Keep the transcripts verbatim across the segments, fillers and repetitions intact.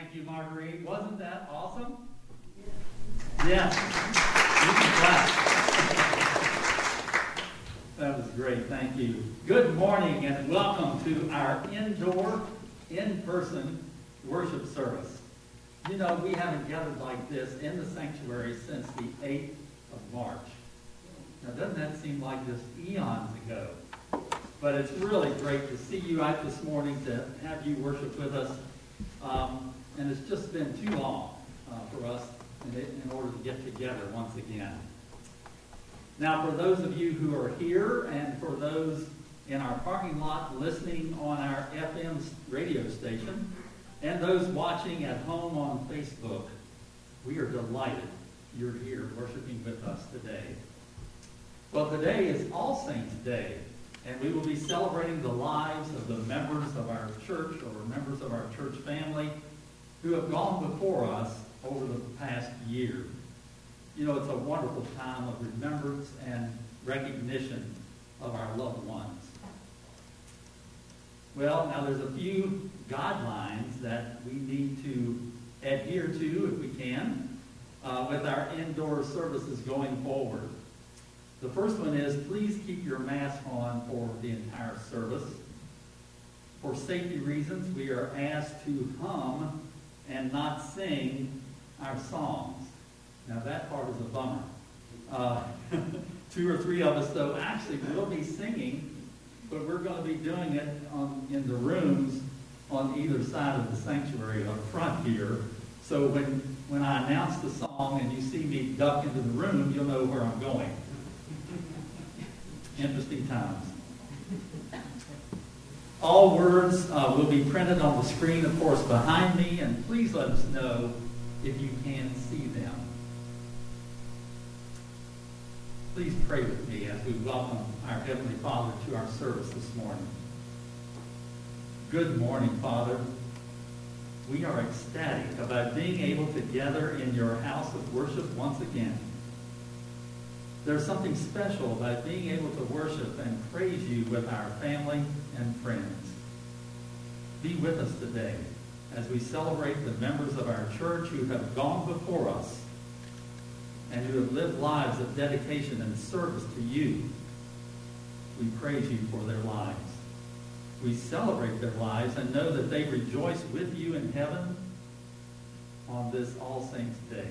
Thank you, Marguerite. Wasn't that awesome? Yes. You can clap. That was great. Thank you. Good morning and welcome to our indoor, in-person worship service. You know, we haven't gathered like this in the sanctuary since the eighth of March. Now, doesn't that seem like just eons ago? But it's really great to see you out this morning, to have you worship with us. Um, and it's just been too long uh, for us in, in order to get together once again. Now, for those of you who are here and for those in our parking lot listening on our F M radio station and those watching at home on Facebook, we are delighted you're here worshiping with us today. Well, today is All Saints Day, and we will be celebrating the lives of the members of our church or members of our church family who have gone before us over the past year. You know, it's a wonderful time of remembrance and recognition of our loved ones. Well, now there's a few guidelines that we need to adhere to, if we can, uh, with our indoor services going forward. The first one is, please keep your mask on for the entire service. For safety reasons, we are asked to hum and not sing our songs. Now that part is a bummer. Uh, two or three of us, though, actually will be singing, but we're going to be doing it on, in the rooms on either side of the sanctuary up front here. So when, when I announce the song and you see me duck into the room, you'll know where I'm going. Interesting times. All words uh, will be printed on the screen, of course, behind me, and please let us know if you can see them. Please pray with me as we welcome our Heavenly Father to our service this morning. Good morning, Father. We are ecstatic about being able to gather in your house of worship once again. There's something special about being able to worship and praise you with our family and friends. Be with us today as we celebrate the members of our church who have gone before us and who have lived lives of dedication and service to you. We praise you for their lives. We celebrate their lives and know that they rejoice with you in heaven on this All Saints Day.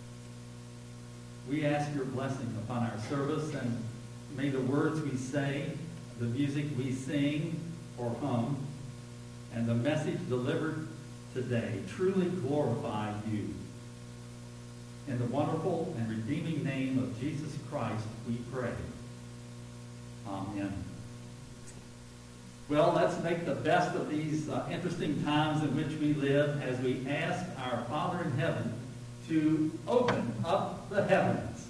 We ask your blessing upon our service, and may the words we say, the music we sing or hum, and the message delivered today truly glorify you. In the wonderful and redeeming name of Jesus Christ, we pray. Amen. Well, let's make the best of these uh, interesting times in which we live as we ask our Father in heaven to open up the heavens.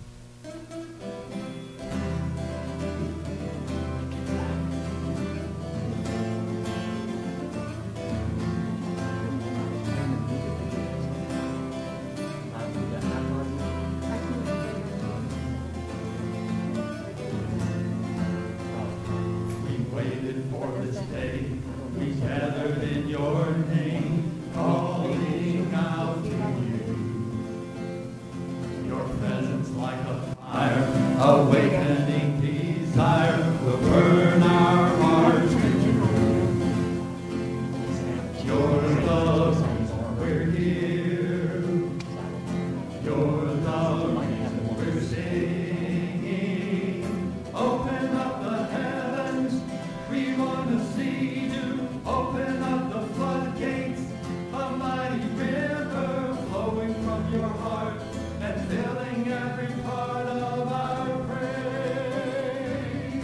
We waited for this day. We gathered in your name, calling out to you. Your presence like a fire, awakening desire, will burn our hearts with you. Your love, we're here. Your love, we're singing. Open up the heavens, we want to see you. Open up the floodgates, a mighty river flowing from your heart and filling every part of our praise.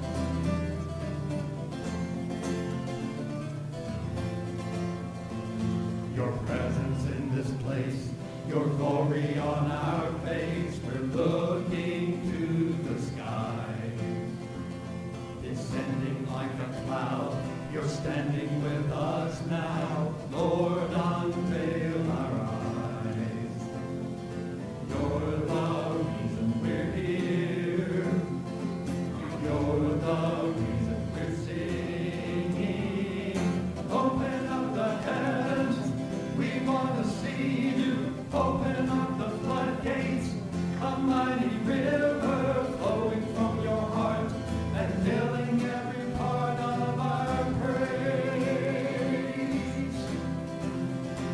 Your presence in this place, your glory on our face, we're looking to the sky. Descending like a cloud, you're standing with us now. Lord, unveil our eyes. You're the reason we're here. You're the reason we're singing. Open up the heavens, we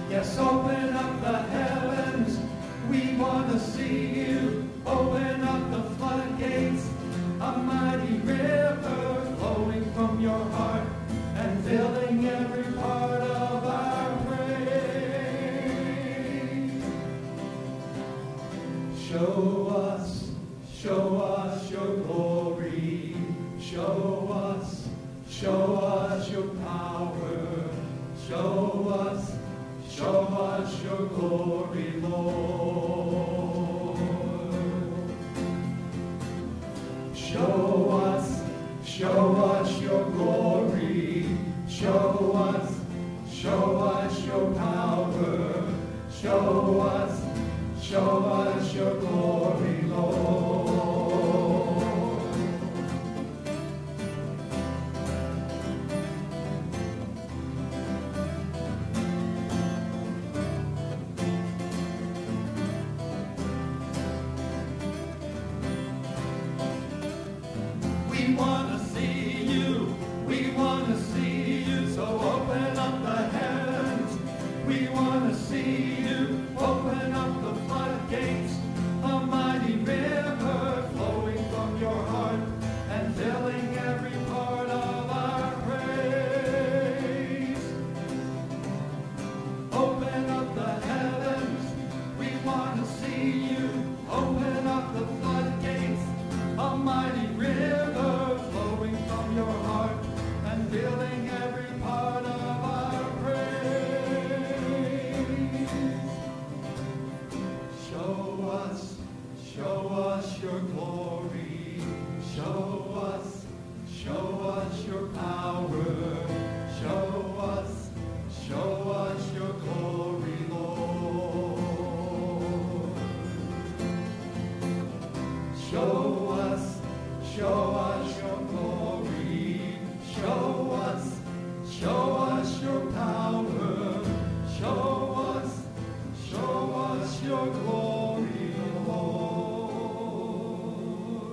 Yes, open up the heavens. We want to see you. Open up the floodgates. A mighty river flowing from your heart and filling every part of our praise. Show us, show us your glory. Show us, show us your power. Show us, show us your glory, Lord. Show us, show us your glory. Show us, show us your power. Show us, show us your glory, Lord. We want to see you, we want to see you, so open up the heavens. We want to see you, open up the floodgates, a mighty river flowing from your heart and filling every part of our praise. Open up the heavens, we want to see you, open up the floodgates, a mighty river flowing from your heart and filling every part of our praise. Show us, show us your glory. Show us, show us your power. Show us, show us your glory, Lord. Show us, show us your glory. Show us, show us your power. Show us, show us your glory, Lord.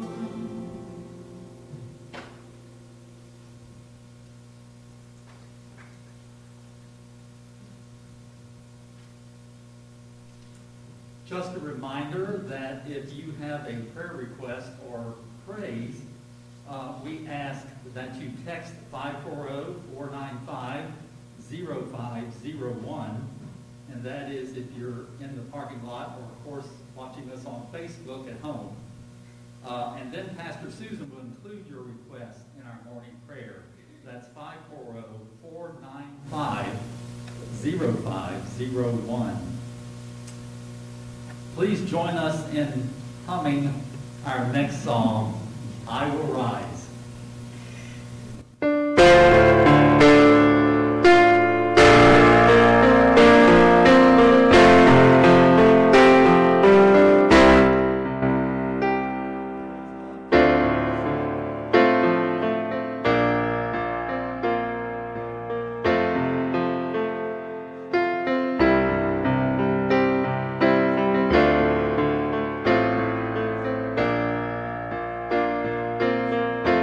Just a reminder that if you have a prayer request or praise, uh, we ask that you text five four zero, four nine five, zero five zero one, and that is if you're in the parking lot or, of course, watching us on Facebook at home. Uh, and then Pastor Susan will include your request in our morning prayer. That's five four zero, four nine five, zero five zero one. Please join us in humming our next song, I Will Rise. Show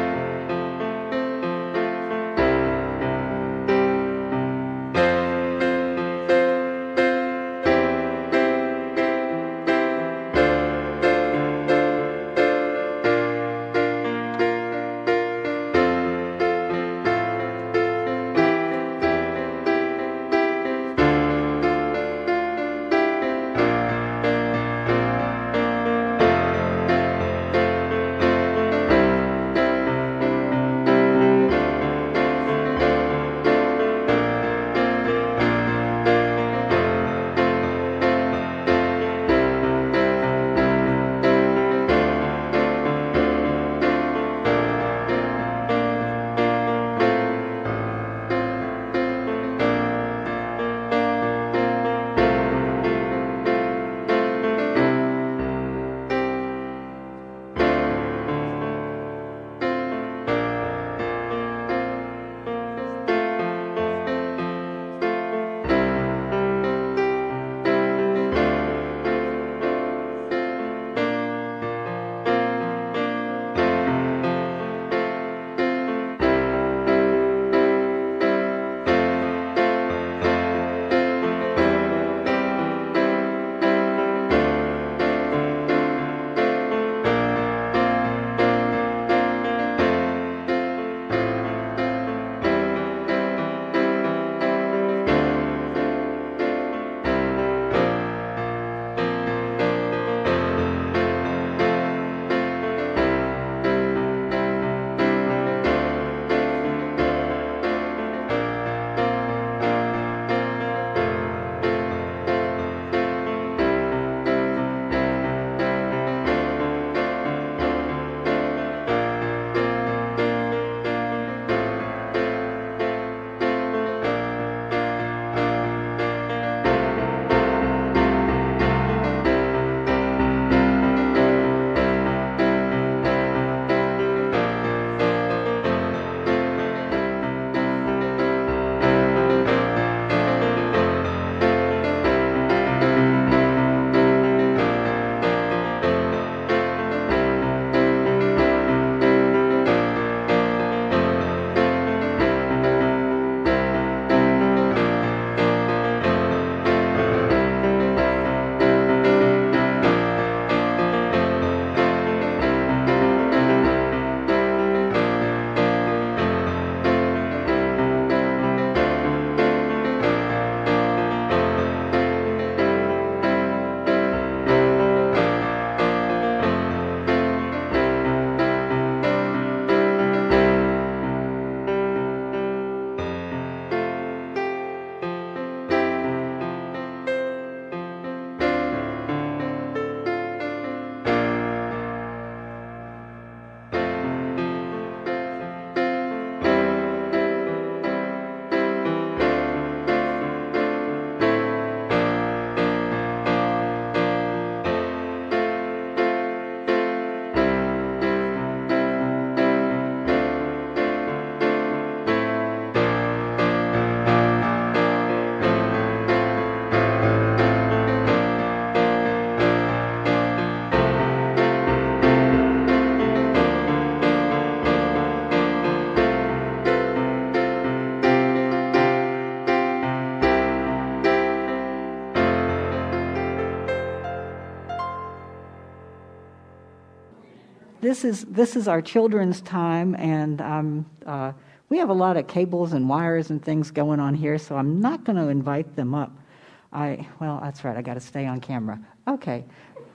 this is this is our children's time, and um, uh, we have a lot of cables and wires and things going on here, so I'm not going to invite them up. I well, that's right. I got to stay on camera. Okay.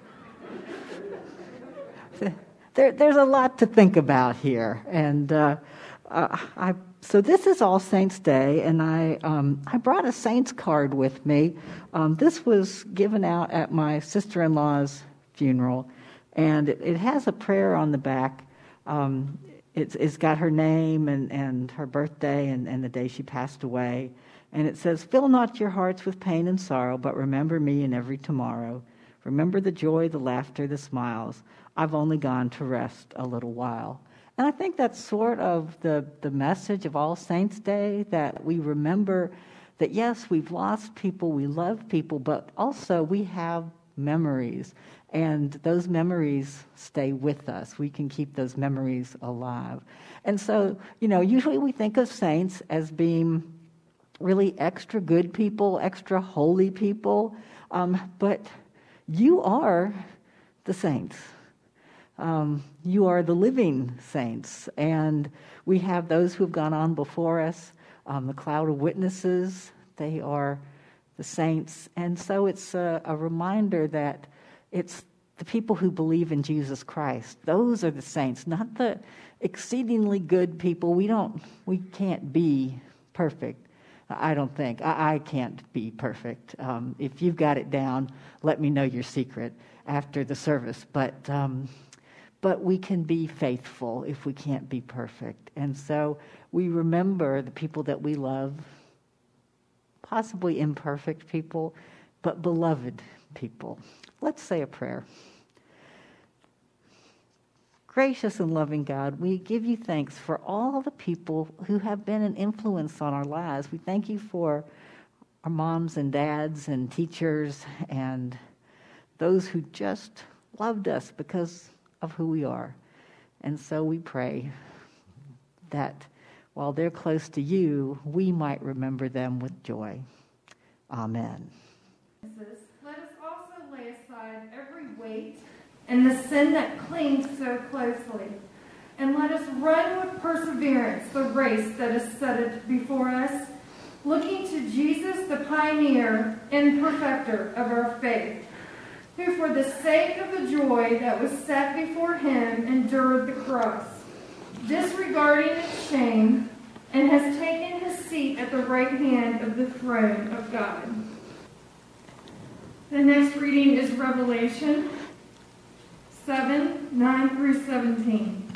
There, there's a lot to think about here, and uh, uh, I. So this is All Saints Day, and I um, I brought a Saints card with me. Um, this was given out at my sister-in-law's funeral, and it, it has a prayer on the back. Um, it's, it's got her name and, and her birthday and, and the day she passed away, and it says, "Fill not your hearts with pain and sorrow, but remember me in every tomorrow. Remember the joy, the laughter, the smiles. I've only gone to rest a little while." And I think that's sort of the, the message of All Saints Day, that we remember that, yes, we've lost people, we love people, but also we have memories. And those memories stay with us. We can keep those memories alive. And so, you know, usually we think of saints as being really extra good people, extra holy people. Um, but you are the saints. Um, you are the living saints, and we have those who have gone on before us, um, the cloud of witnesses. They are the saints, and so it's a, a reminder that it's the people who believe in Jesus Christ. Those are the saints, not the exceedingly good people. We don't, we can't be perfect. I don't think. I, I can't be perfect. Um, if you've got it down, let me know your secret after the service. But um, but we can be faithful if we can't be perfect. And so we remember the people that we love, possibly imperfect people, but beloved people. Let's say a prayer. Gracious and loving God, we give you thanks for all the people who have been an influence on our lives. We thank you for our moms and dads and teachers and those who just loved us because of who we are. And so we pray that while they're close to you, we might remember them with joy. Amen. Let us also lay aside every weight and the sin that clings so closely, and let us run with perseverance the race that is set before us, looking to Jesus, the pioneer and perfecter of our faith, who for the sake of the joy that was set before him endured the cross, disregarding its shame, and has taken his seat at the right hand of the throne of God. The next reading is Revelation seven, nine through seventeen.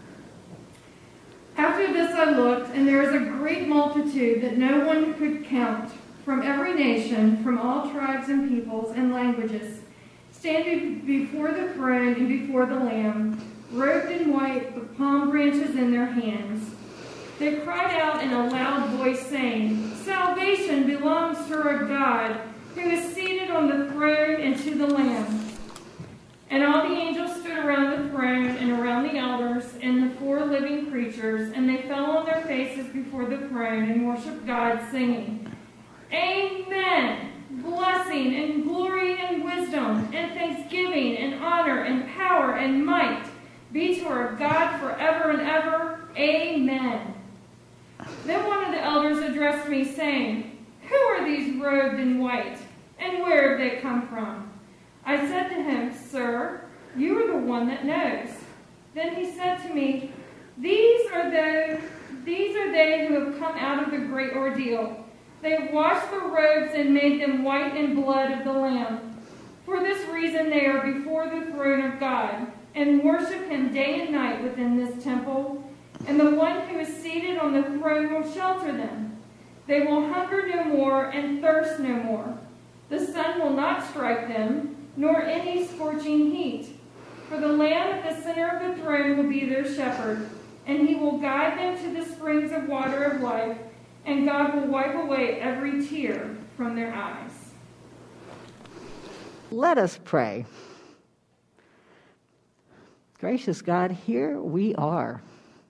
After this I looked, and there was a great multitude that no one could count, from every nation, from all tribes and peoples and languages, standing before the throne and before the Lamb, robed in white, with palm branches in their hands. They cried out in a loud voice, saying, "Salvation belongs to our God, who is seated on the throne and to the Lamb." And all the angels stood around the throne and around the elders and the four living creatures, and they fell on their faces before the throne and worshiped God, singing, "Amen! Blessing and glory and wisdom and thanksgiving and honor and power and might be to our God forever and ever. Amen." Then one of the elders addressed me, saying, "Who are these robed in white, and where have they come from?" I said to him, "Sir, you are the one that knows." Then he said to me, These are those, these are they who have come out of the great ordeal. They have washed the robes and made them white in blood of the Lamb. For this reason they are before the throne of God, and worship him day and night within this temple. And the one who is seated on the throne will shelter them. They will hunger no more and thirst no more. The sun will not strike them, nor any scorching heat. For the Lamb at the center of the throne will be their shepherd, and he will guide them to the springs of water of life, and God will wipe away every tear from their eyes. Let us pray. Gracious God, here we are,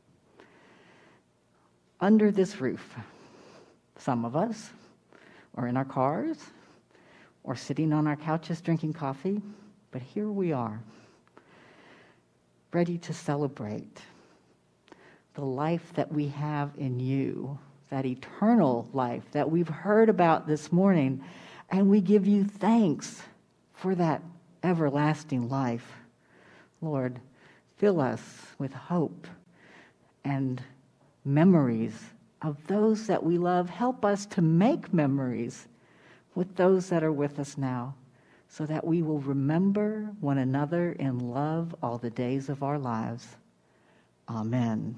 under this roof. Some of us are in our cars or sitting on our couches drinking coffee, but here we are. ready to celebrate the life that we have in you, that eternal life that we've heard about this morning, and we give you thanks for that everlasting life. Lord, fill us with hope and memories of those that we love. Help us to make memories with those that are with us now, so that we will remember one another in love all the days of our lives. Amen.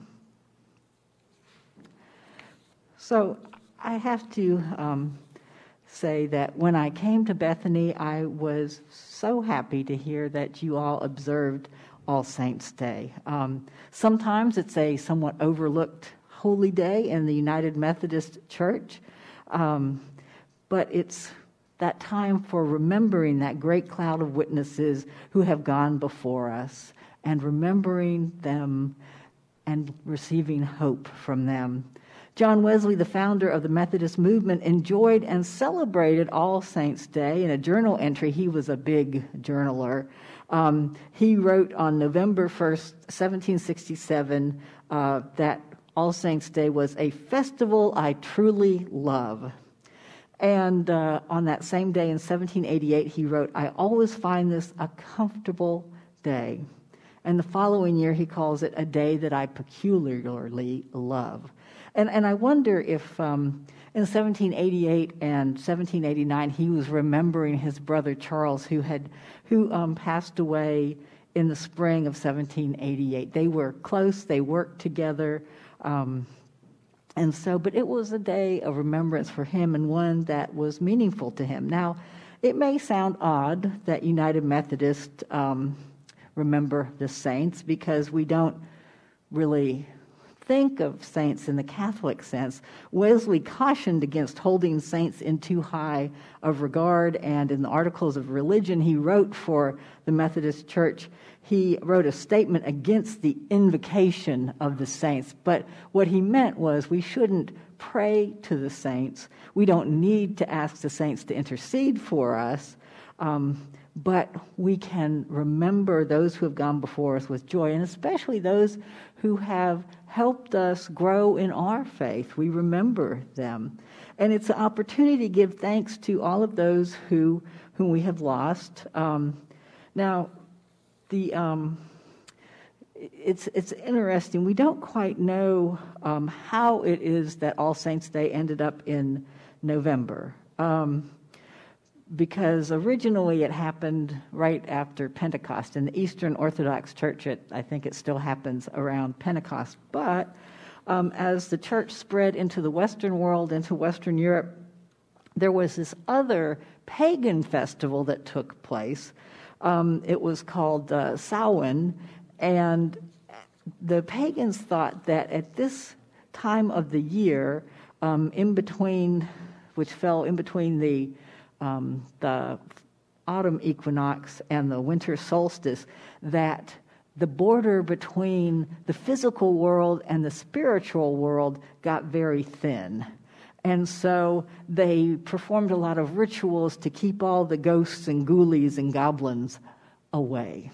So I have to um, say that when I came to Bethany, I was so happy to hear that you all observed All Saints' Day. Um, sometimes it's a somewhat overlooked holy day in the United Methodist Church, um, but it's that time for remembering that great cloud of witnesses who have gone before us, and remembering them and receiving hope from them. John Wesley, the founder of the Methodist movement, enjoyed and celebrated All Saints' Day. In a journal entry, he was a big journaler. Um, he wrote on November first, seventeen sixty-seven, uh, that All Saints' Day was a festival I truly love. And uh, on that same day in seventeen eighty-eight, he wrote, I always find this a comfortable day. And the following year, he calls it a day that I peculiarly love. And and I wonder if um, in seventeen eighty-eight and seventeen eighty-nine, he was remembering his brother Charles, who had who um, passed away in the spring of seventeen eighty-eight. They were close. They worked together. Um, and so, but it was a day of remembrance for him, and one that was meaningful to him. Now, it may sound odd that United Methodists um, remember the saints, because we don't really think of saints in the Catholic sense. Wesley cautioned against holding saints in too high of regard, and in the Articles of Religion he wrote for the Methodist Church, he wrote a statement against the invocation of the saints. But what he meant was we shouldn't pray to the saints. We don't need to ask the saints to intercede for us, um, but we can remember those who have gone before us with joy, and especially those who have helped us grow in our faith. We remember them. And it's an opportunity to give thanks to all of those who whom we have lost. Um, now, the um, it's it's interesting. We don't quite know um, how it is that All Saints' Day ended up in November. Um, Because originally it happened right after Pentecost. In the Eastern Orthodox Church, it, I think it still happens around Pentecost. But um, as the church spread into the Western world, into Western Europe, there was this other pagan festival that took place. Um, it was called uh, Samhain, and the pagans thought that at this time of the year, um, in between, which fell in between the Um, the autumn equinox and the winter solstice, that the border between the physical world and the spiritual world got very thin. And so they performed a lot of rituals to keep all the ghosts and ghoulies and goblins away.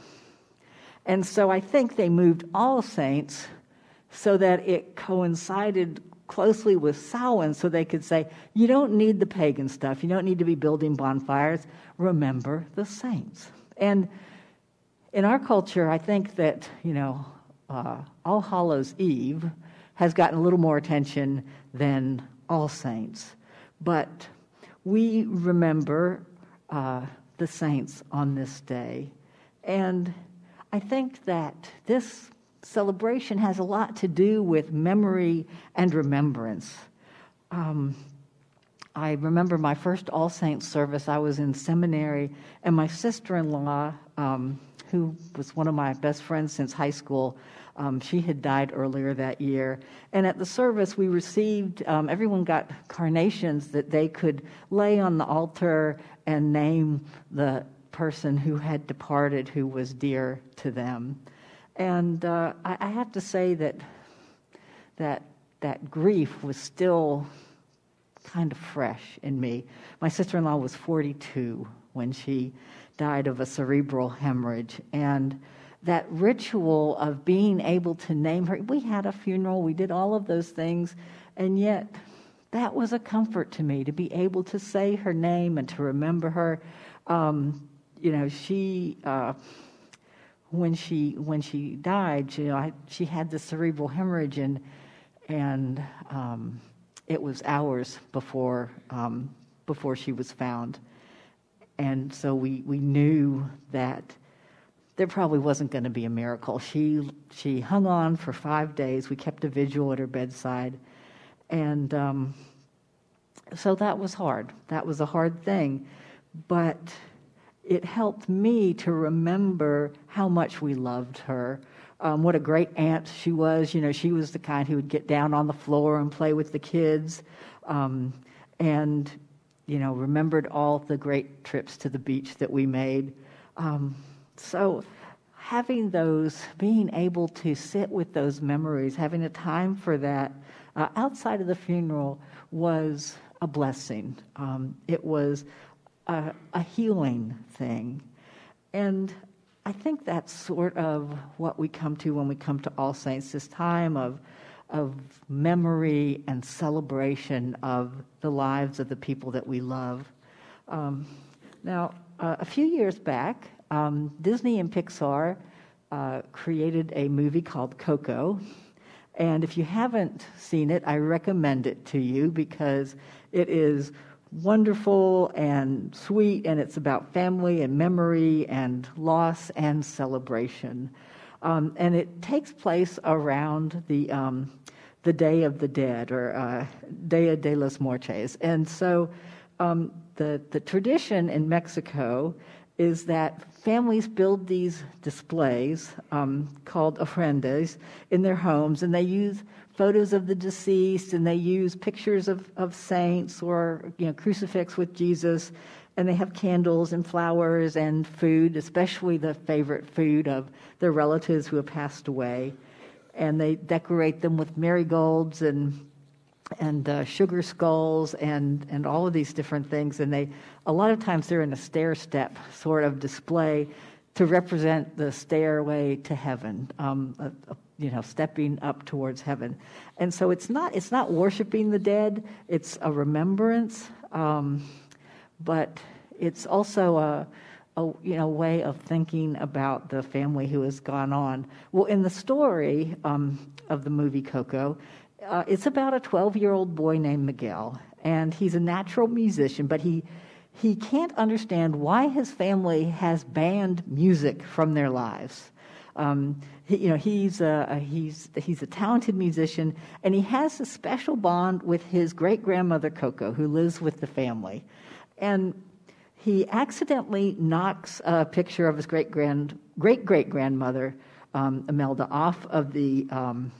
And so I think they moved All Saints so that it coincided closely with Samhain, so they could say, you don't need the pagan stuff. You don't need to be building bonfires. Remember the saints. And in our culture, I think that, you know, uh, All Hallows Eve has gotten a little more attention than All Saints. But we remember uh, the saints on this day. And I think that this celebration has a lot to do with memory and remembrance. Um, I remember my first All Saints service. I was in seminary, and my sister-in-law, um, who was one of my best friends since high school, um, she had died earlier that year. And at the service, we received, um, everyone got carnations that they could lay on the altar and name the person who had departed, who was dear to them. And uh, I, I have to say that that that grief was still kind of fresh in me. My sister-in-law was forty-two when she died of a cerebral hemorrhage, and that ritual of being able to name her. We had a funeral, we did all of those things, and yet that was a comfort to me, to be able to say her name and to remember her. Um, you know, she, uh, when she when she died, you know, I, she had this cerebral hemorrhage, and and um, it was hours before um, before she was found, and so we we knew that there probably wasn't going to be a miracle. She she hung on for five days. We kept a vigil at her bedside, and um, so that was hard. That was a hard thing, but it helped me to remember how much we loved her. Um, what a great aunt she was. You know, she was the kind who would get down on the floor and play with the kids, um, and you know, remembered all the great trips to the beach that we made. Um, So having those, being able to sit with those memories, having a time for that uh, outside of the funeral was a blessing. Um, it was a, a healing thing. And I think that's sort of what we come to when we come to All Saints, this time of of memory and celebration of the lives of the people that we love. Um, now, uh, a few years back, um, Disney and Pixar uh, created a movie called Coco. And if you haven't seen it, I recommend it to you because it is wonderful and sweet, and it's about family and memory and loss and celebration. Um, and it takes place around the um, the Day of the Dead, or uh, Dia de los Muertos. And so um, the the tradition in Mexico is that families build these displays um, called ofrendas in their homes, and they use photos of the deceased, and they use pictures of, of saints, or you know, crucifix with Jesus, and they have candles and flowers and food, especially the favorite food of their relatives who have passed away. And they decorate them with marigolds and and uh, sugar skulls and, and all of these different things. And they, a lot of times they're in a stair step sort of display to represent the stairway to heaven, um, a, a, you know, stepping up towards heaven. And so it's not it's not worshiping the dead; it's a remembrance. Um, but it's also a, a you know way of thinking about the family who has gone on. Well, in the story um, of the movie Coco, uh, it's about a twelve-year-old boy named Miguel, and he's a natural musician, but he he can't understand why his family has banned music from their lives. Um, he, you know, he's a, he's he's a talented musician, and he has a special bond with his great-grandmother Coco, who lives with the family. And he accidentally knocks a picture of his great grand great great grandmother um, Imelda off of the um,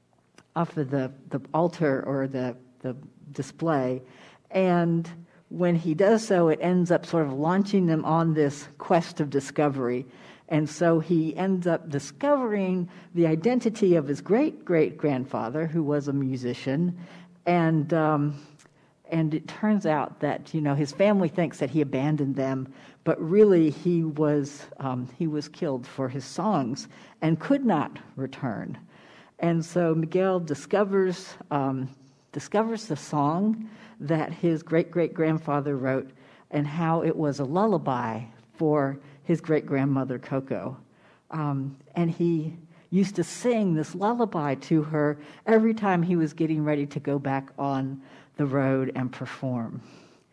off of the, the altar or the the display, and when he does so, it ends up sort of launching them on this quest of discovery. And so he ends up discovering the identity of his great great grandfather, who was a musician, and. Um, And it turns out that, you know, his family thinks that he abandoned them, but really he was um, he was killed for his songs and could not return. And so Miguel discovers um, discovers the song that his great-great-grandfather wrote and how it was a lullaby for his great-grandmother Coco. Um, and he used to sing this lullaby to her every time he was getting ready to go back on the road and perform.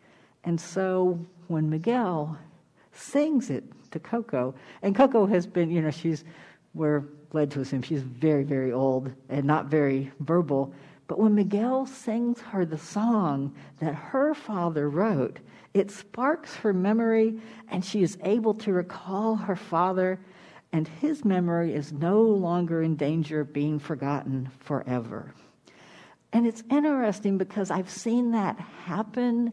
And so when Miguel sings it to Coco, and Coco has been, you know, she's, we're glad to assume she's very, very old and not very verbal, but when Miguel sings her the song that her father wrote, it sparks her memory, and she is able to recall her father, and his memory is no longer in danger of being forgotten forever. And it's interesting because I've seen that happen,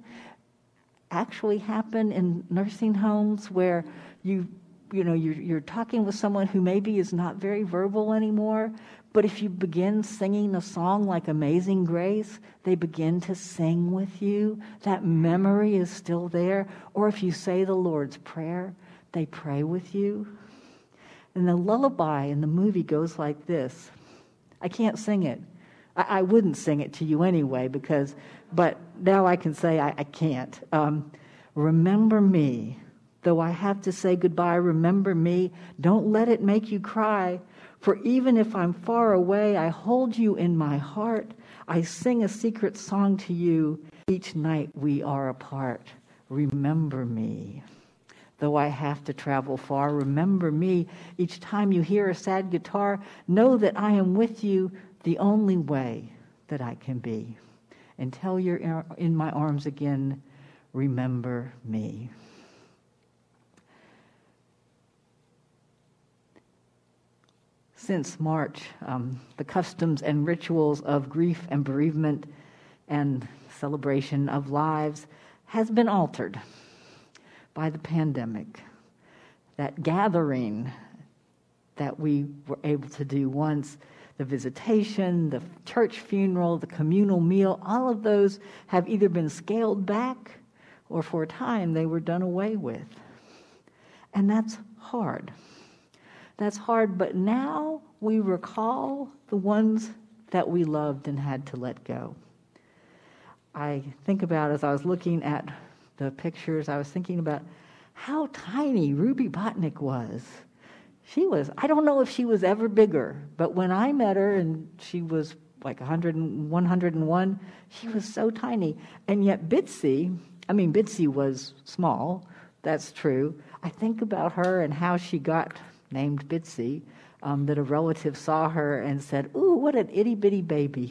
actually happen in nursing homes where you, you know, you're, you're talking with someone who maybe is not very verbal anymore, but if you begin singing a song like Amazing Grace, they begin to sing with you. That memory is still there. Or if you say the Lord's Prayer, they pray with you. And the lullaby in the movie goes like this. I can't sing it. I, I wouldn't sing it to you anyway, because, but now I can say I, I can't. Um, remember me. Though I have to say goodbye, remember me. Don't let it make you cry. For even if I'm far away, I hold you in my heart. I sing a secret song to you each night we are apart. Remember me. Though I have to travel far, remember me. Each time you hear a sad guitar, know that I am with you the only way that I can be. Until you're in my arms again, remember me. Since March, um, the customs and rituals of grief and bereavement and celebration of lives has been altered by the pandemic. That gathering that we were able to do once, the visitation, the church funeral, the communal meal, all of those have either been scaled back or for a time they were done away with. And that's hard. That's hard, but now we recall the ones that we loved and had to let go. I think about, as I was looking at the pictures, I was thinking about how tiny Ruby Botnick was. She was, I don't know if she was ever bigger, but when I met her and she was like one hundred and one hundred and one, she was so tiny. And yet Bitsy, I mean, Bitsy was small, that's true. I think about her and how she got named Bitsy, um, that a relative saw her and said, "Ooh, what an itty-bitty baby."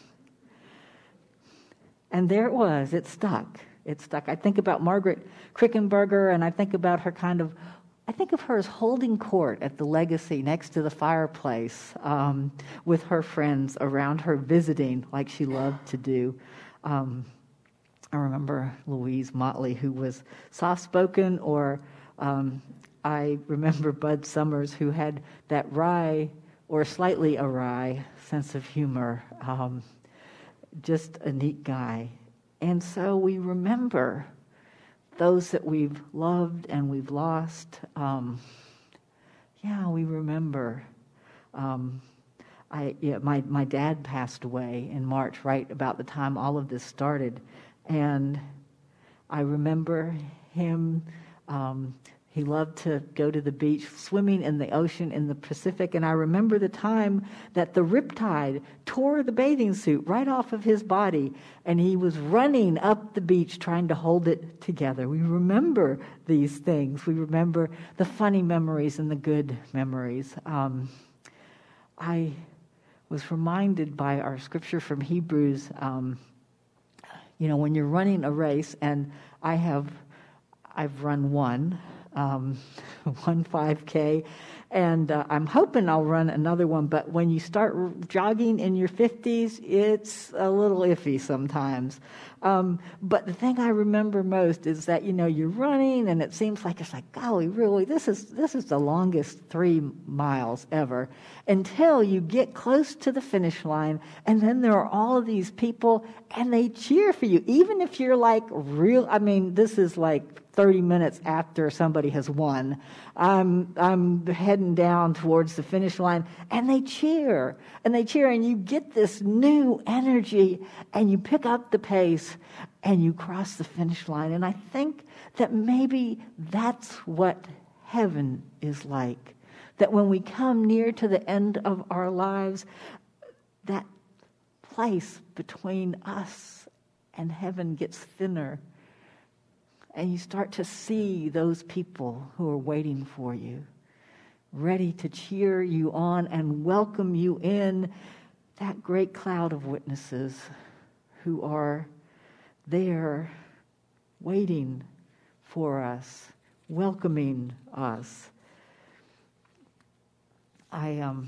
And there it was, it stuck. It stuck. I think about Margaret Krickenberger, and I think about her kind of, I think of her as holding court at the Legacy next to the fireplace, um, with her friends around her visiting like she loved to do. Um, I remember Louise Motley, who was soft-spoken, or um, I remember Bud Summers, who had that wry or slightly awry sense of humor. Um, just a neat guy. And so we remember those that we've loved and we've lost. Um, yeah, we remember. Um, I yeah, my my dad passed away in March, right about the time all of this started, and I remember him. Um, He loved to go to the beach, swimming in the ocean in the Pacific. And I remember the time that the riptide tore the bathing suit right off of his body, and he was running up the beach trying to hold it together. We remember these things. We remember the funny memories and the good memories. Um, I was reminded by our scripture from Hebrews, um, you know, when you're running a race, and I have, I've run one, Um, one five K, and uh, I'm hoping I'll run another one, but when you start jogging in your fifties, it's a little iffy sometimes. Um, but the thing I remember most is that, you know, you're running, and it seems like, it's like, golly, really, this is this is the longest three miles ever, until you get close to the finish line, and then there are all of these people, and they cheer for you, even if you're like real, I mean, this is like thirty minutes after somebody has won. I'm, I'm heading down towards the finish line, and they cheer, and they cheer, and you get this new energy, and you pick up the pace, and you cross the finish line. And I think that maybe that's what heaven is like, that when we come near to the end of our lives, that place between us and heaven gets thinner. And you start to see those people who are waiting for you, ready to cheer you on and welcome you in, that great cloud of witnesses who are there waiting for us, welcoming us. I um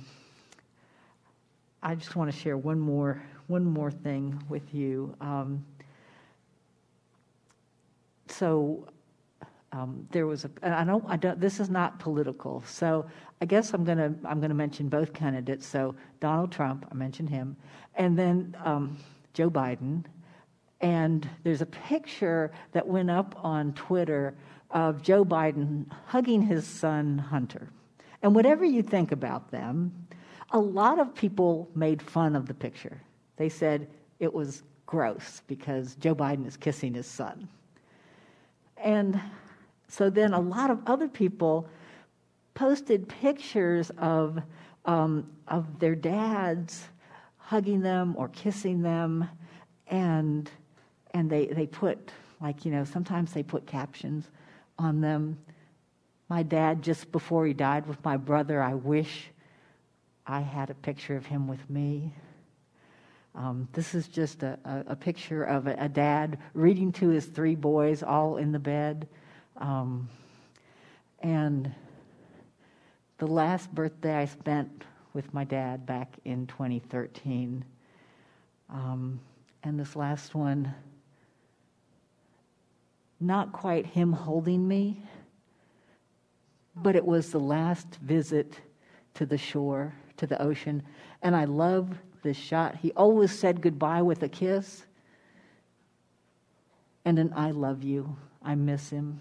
I just want to share one more one more thing with you. Um, So um, there was a, and I don't, I don't, this is not political. So I guess I'm gonna, I'm gonna mention both candidates. So Donald Trump, I mentioned him, and then um, Joe Biden. And there's a picture that went up on Twitter of Joe Biden hugging his son Hunter. And whatever you think about them, a lot of people made fun of the picture. They said it was gross because Joe Biden is kissing his son. And so then a lot of other people posted pictures of um, of their dads hugging them or kissing them, and and they, they put, like, you know, sometimes they put captions on them. My dad, just before he died with my brother, I wish I had a picture of him with me. Um, this is just a, a, a picture of a, a dad reading to his three boys all in the bed. Um, and the last birthday I spent with my dad back in twenty thirteen. Um, and this last one, not quite him holding me, but it was the last visit to the shore, to the ocean. And I love this shot. He always said goodbye with a kiss and an I love you. I miss him.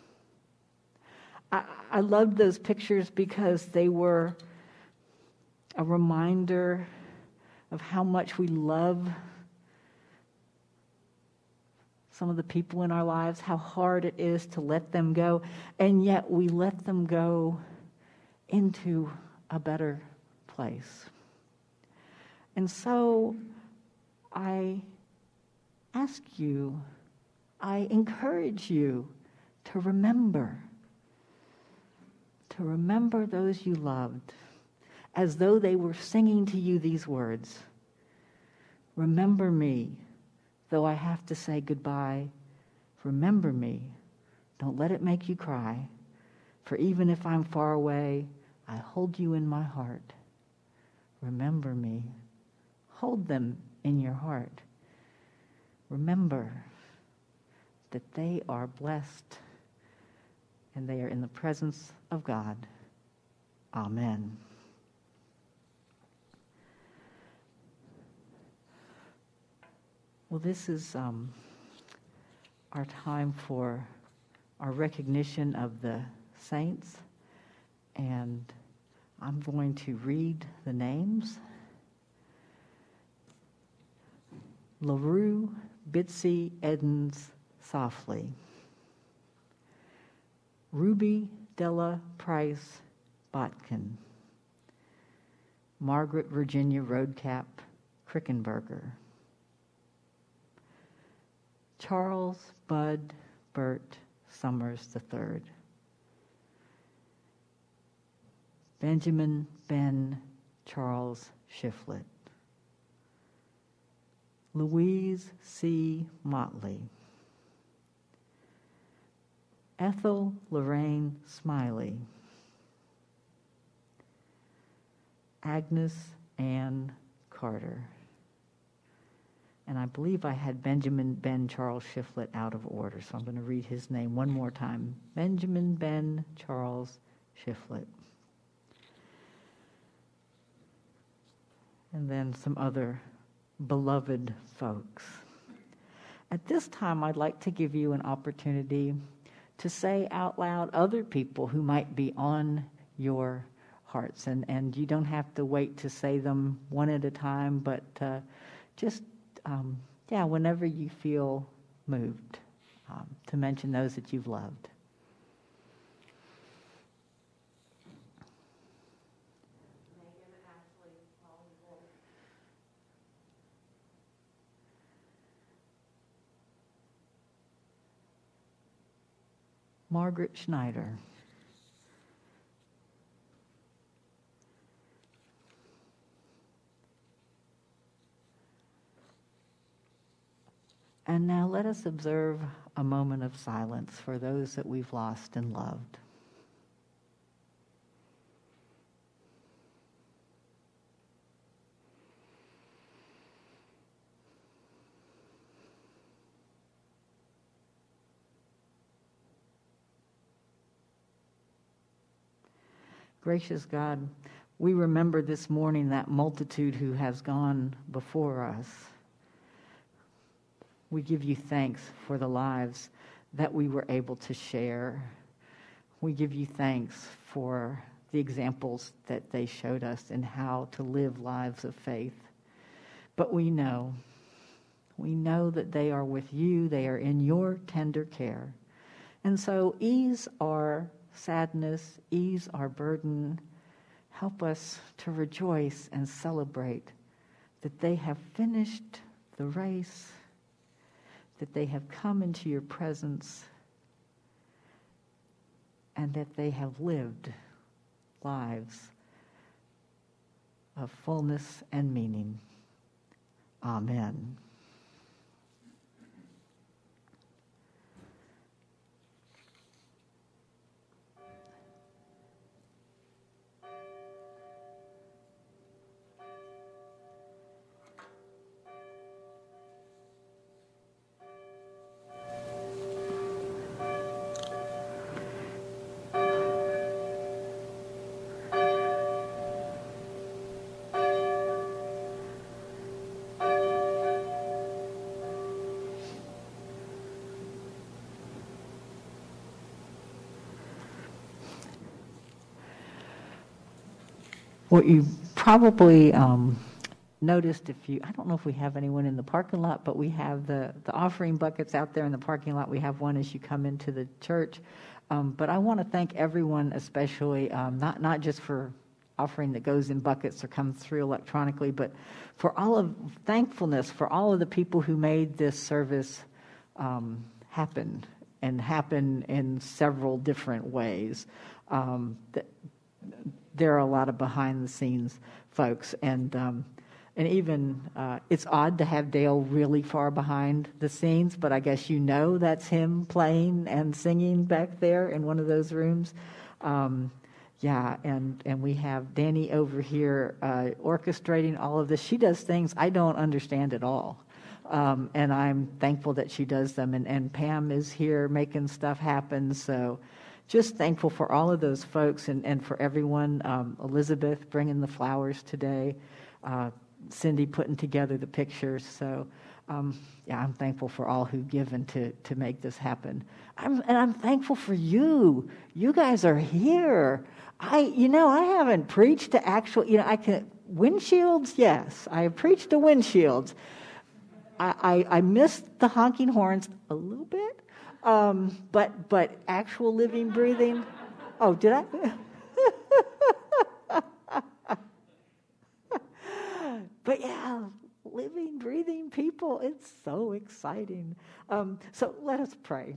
I, I loved those pictures because they were a reminder of how much we love some of the people in our lives, how hard it is to let them go, and yet we let them go into a better place. And so I ask you, I encourage you to remember, to remember those you loved, as though they were singing to you these words. Remember me, though I have to say goodbye. Remember me. Don't let it make you cry. For even if I'm far away, I hold you in my heart. Remember me. Hold them in your heart. Remember that they are blessed and they are in the presence of God. Amen. Well, this is um, our time for our recognition of the saints, and I'm going to read the names. LaRue, Bitsy, Edens, Softly. Ruby, Della, Price, Botkin. Margaret, Virginia, Roadcap, Krickenberger. Charles, Bud, Bert, Summers the third. Benjamin, Ben, Charles, Shiflett. Louise C. Motley. Ethel Lorraine Smiley. Agnes Ann Carter. And I believe I had Benjamin Ben Charles Shiflett out of order, so I'm going to read his name one more time. Benjamin Ben Charles Shiflett. And then some other beloved folks. At this time, I'd like to give you an opportunity to say out loud other people who might be on your hearts. And, and you don't have to wait to say them one at a time, but uh, just Um, yeah, whenever you feel moved, um, to mention those that you've loved. Megan, Ashley, Paul, Wolf. Margaret Schneider. And now let us observe a moment of silence for those that we've lost and loved. Gracious God, we remember this morning that multitude who has gone before us. We give you thanks for the lives that we were able to share. We give you thanks for the examples that they showed us in how to live lives of faith. But we know, we know that they are with you, they are in your tender care. And so ease our sadness, ease our burden, help us to rejoice and celebrate that they have finished the race, that they have come into your presence, and that they have lived lives of fullness and meaning. Amen. What you probably um, noticed if you, I don't know if we have anyone in the parking lot, but we have the, the offering buckets out there in the parking lot. We have one as you come into the church. Um, but I want to thank everyone, especially, um, not, not just for offering that goes in buckets or comes through electronically, but for all of thankfulness for all of the people who made this service um, happen, and happen in several different ways. Um, that, There are a lot of behind-the-scenes folks, and um, and even uh, it's odd to have Dale really far behind the scenes, but I guess you know that's him playing and singing back there in one of those rooms. Um, yeah, and, and we have Danny over here uh, orchestrating all of this. She does things I don't understand at all, um, and I'm thankful that she does them. And, and Pam is here making stuff happen, so... Just thankful for all of those folks, and, and for everyone. Um, Elizabeth bringing the flowers today, uh, Cindy putting together the pictures. So, um, yeah, I'm thankful for all who've given to to make this happen. I'm, and I'm thankful for you. You guys are here. I, you know, I haven't preached to actual. You know, I can windshields. Yes, I have preached to windshields. I, I, I missed the honking horns a little bit. Um, but but actual living, breathing. Oh, did I? But yeah, living, breathing people. It's so exciting. Um, so let us pray.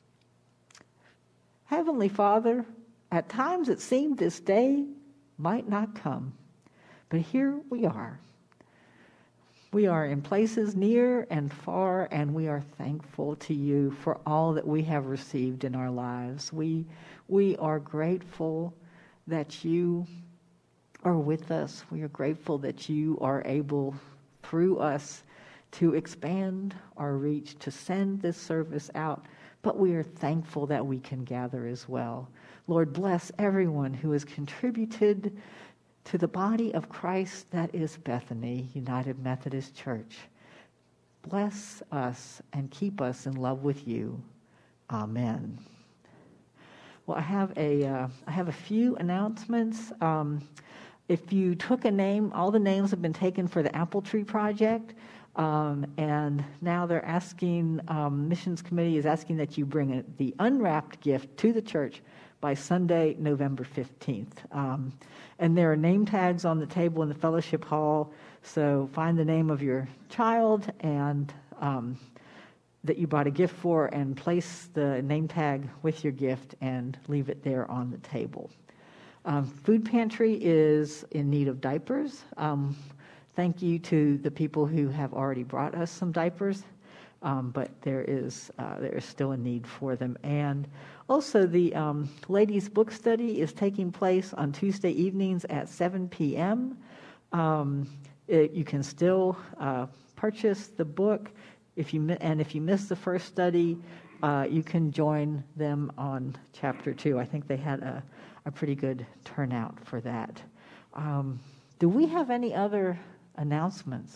Heavenly Father, at times it seemed this day might not come, but here we are. We are in places near and far, and we are thankful to you for all that we have received in our lives. We, we are grateful that you are with us. We are grateful that you are able, through us, to expand our reach, to send this service out. But we are thankful that we can gather as well. Lord, bless everyone who has contributed to the body of Christ that is Bethany United Methodist Church. Bless us and keep us in love with you. Amen. Well, I have a uh, I have a few announcements. Um, if you took a name, all the names have been taken for the Apple Tree Project, um, and now they're asking, um, Missions Committee is asking that you bring a, the unwrapped gift to the church by Sunday, November fifteenth. Um, and there are name tags on the table in the fellowship hall, so find the name of your child and um, that you bought a gift for, and place the name tag with your gift and leave it there on the table. Um, Food Pantry is in need of diapers. Um, thank you to the people who have already brought us some diapers. Um, but there is uh, there is still a need for them. And also the um, ladies' book study is taking place on Tuesday evenings at seven p.m. Um, it, you can still uh, purchase the book. If you and if you miss the first study, uh, you can join them on chapter two. I think they had a, a pretty good turnout for that. Um, do we have any other announcements?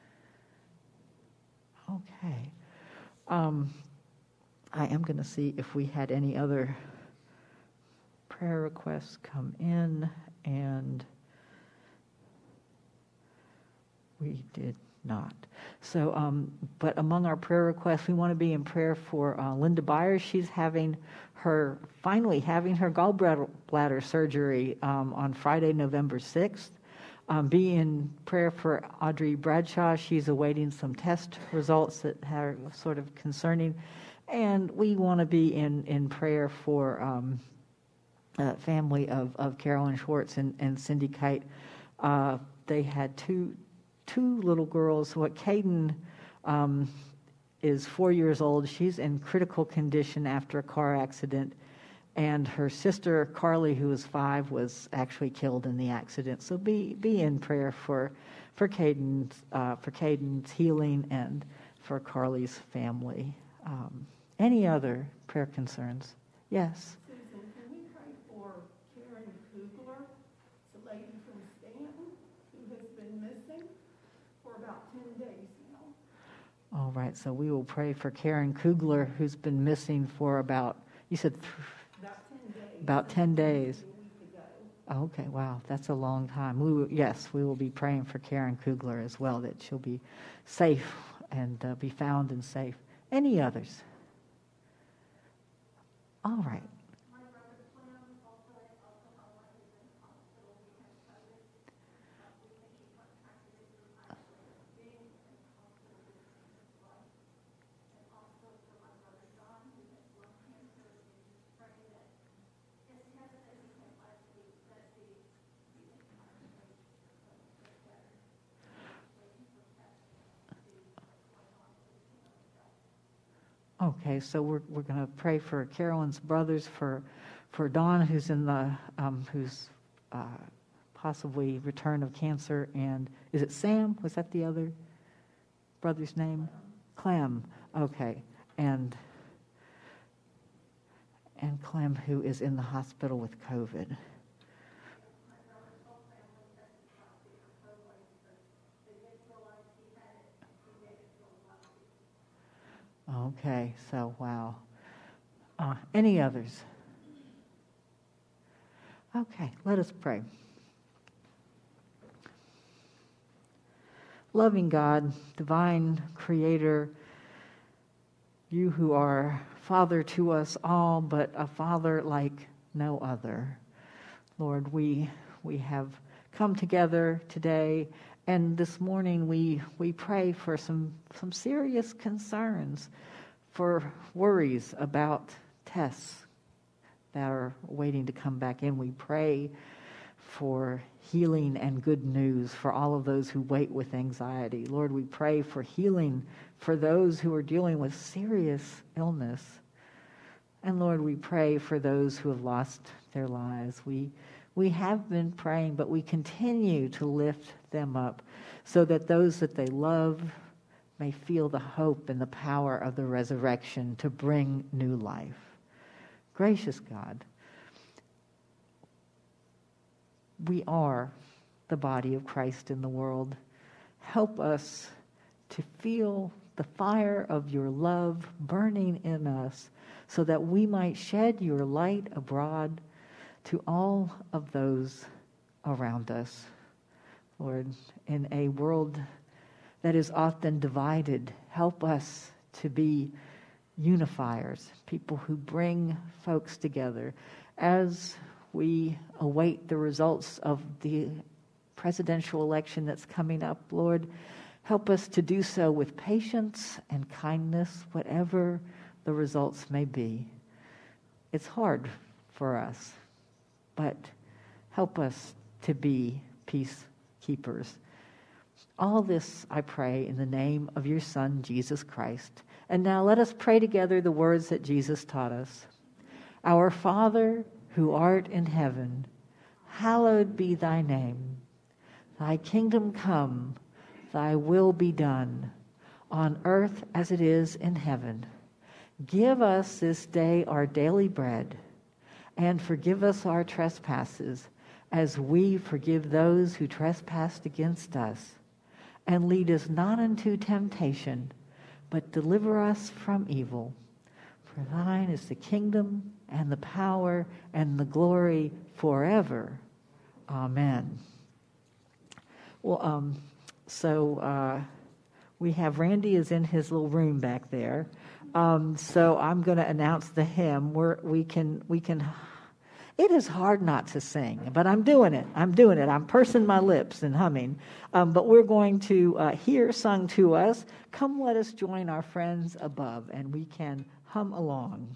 Okay. Um, I am going to see if we had any other prayer requests come in, and we did not. So, um, but among our prayer requests, we want to be in prayer for uh, Linda Byers. She's having her, finally having her gallbladder surgery um, on Friday, November sixth. Um, be in prayer for Audrey Bradshaw. She's awaiting some test results that are sort of concerning. And we want to be in, in prayer for um, uh, family of, of Carolyn Schwartz and, and Cindy Kite. Uh, they had two two little girls. What Caden um, is four years old. She's in critical condition after a car accident. And her sister, Carly, who was five, was actually killed in the accident. So be be in prayer for for Caden's, uh, for Caden's healing and for Carly's family. Um, any other prayer concerns? Yes? Susan, can we pray for Karen Kugler? It's a lady from Stanton who has been missing for about ten days now. All right, so we will pray for Karen Kugler, who's been missing for about, you said... Th- About ten days. About ten days. A week ago. Oh, okay, wow, that's a long time. We will, yes, we will be praying for Karen Kugler as well, that she'll be safe and uh, be found and safe. Any others? All right. Okay, so we're we're going to pray for Carolyn's brothers, for for Dawn, who's in the um, who's uh, possibly return of cancer, and is it Sam? Was that the other brother's name? Clem. Okay, and and Clem, who is in the hospital with COVID. Okay, so wow. Uh, any others? Okay, let us pray. Loving God, divine creator, you who are Father to us all, but a Father like no other. Lord, we we have come together today, and this morning we we pray for some some serious concerns, for worries about tests that are waiting to come back in. We pray for healing and good news for all of those who wait with anxiety. Lord, we pray for healing for those who are dealing with serious illness. And Lord, we pray for those who have lost their lives. We we have been praying, but we continue to lift them up so that those that they love may feel the hope and the power of the resurrection to bring new life. Gracious God, we are the body of Christ in the world. Help us to feel the fire of your love burning in us so that we might shed your light abroad to all of those around us. Lord, in a world that is often divided, help us to be unifiers, people who bring folks together. As we await the results of the presidential election that's coming up, Lord, help us to do so with patience and kindness, whatever the results may be. It's hard for us, but help us to be peacekeepers. All this I pray in the name of your Son, Jesus Christ. And now let us pray together the words that Jesus taught us. Our Father, who art in heaven, hallowed be thy name. Thy kingdom come, thy will be done, on earth as it is in heaven. Give us this day our daily bread, and forgive us our trespasses, as we forgive those who trespass against us. And lead us not into temptation, but deliver us from evil. For thine is the kingdom and the power and the glory forever. Amen. Well, um, so uh, we have Randy is in his little room back there. Um, so I'm going to announce the hymn. We're, we can we can. It is hard not to sing, but I'm doing it. I'm doing it. I'm pursing my lips and humming. Um, but we're going to uh, hear sung to us, "Come Let Us Join Our Friends Above," and we can hum along.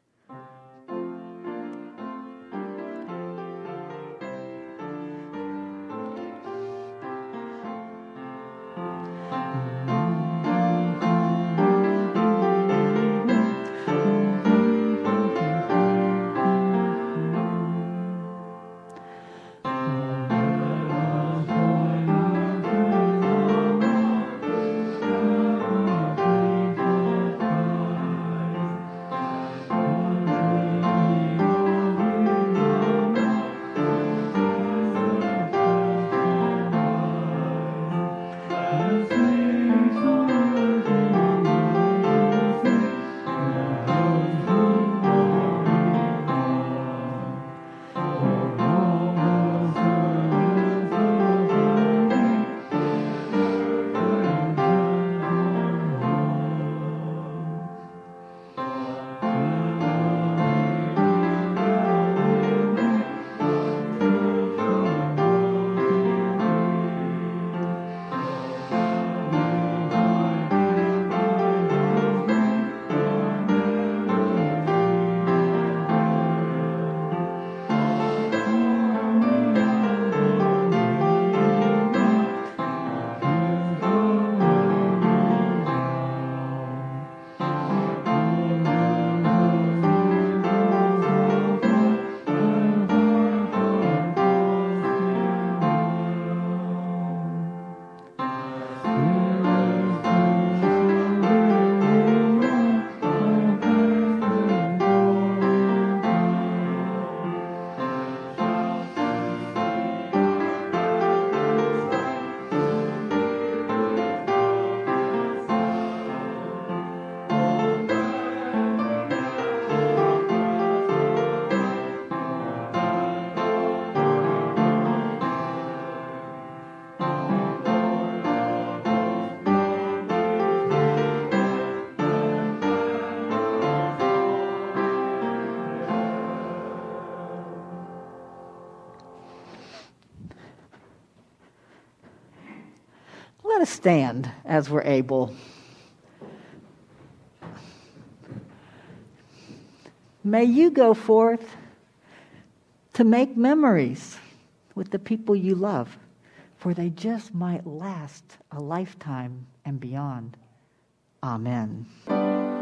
Let us stand as we're able. May you go forth to make memories with the people you love, for they just might last a lifetime and beyond. Amen.